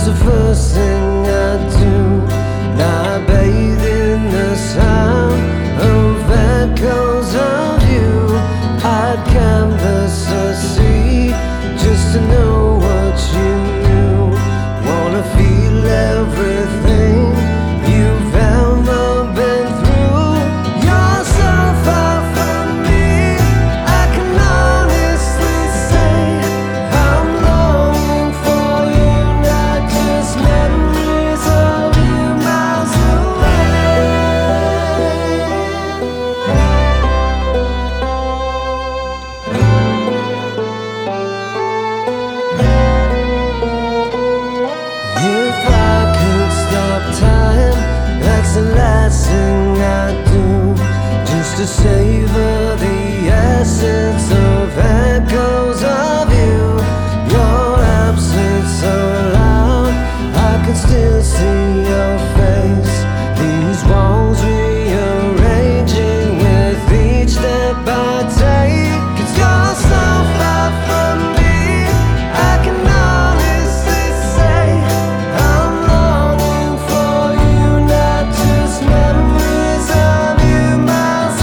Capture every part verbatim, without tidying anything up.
That's the first thing I do. Now I bathe in the sound of echoes of you. I'd canvas the sea just to know what you knew. Wanna feel everything you've ever been through. You're so far from me, I can honestly say I'm longing for you, not just memories of you miles away. If I could stop time, that's the last thing I'd do, just to savor the essence of echoes of you. Your absence so loud, I can still see your face. These walls rearranging with each step I take. 'Cause you're so far from me, I can honestly say I'm longing for you, not just memories of you miles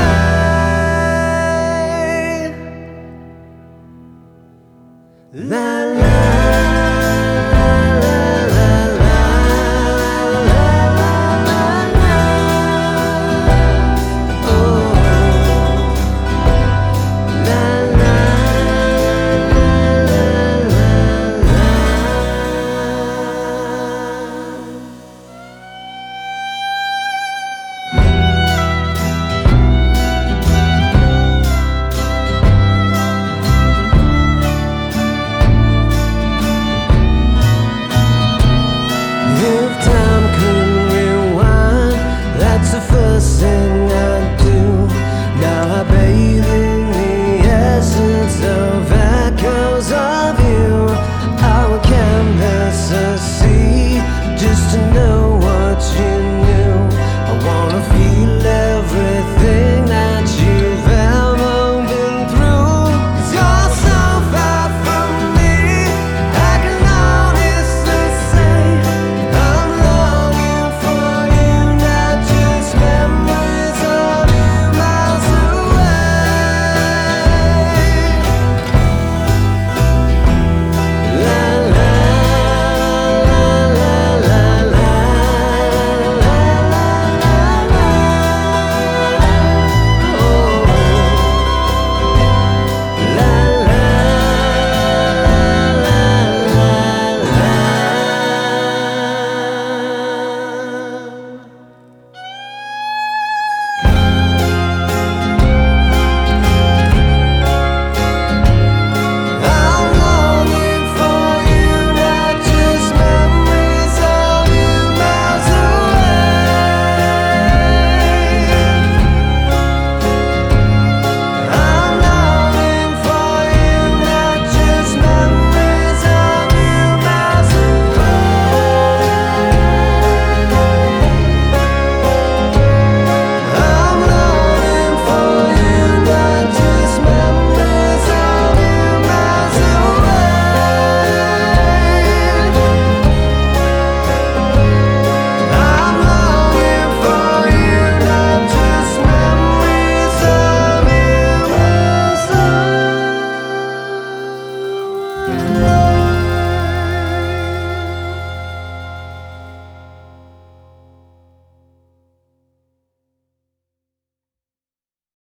away.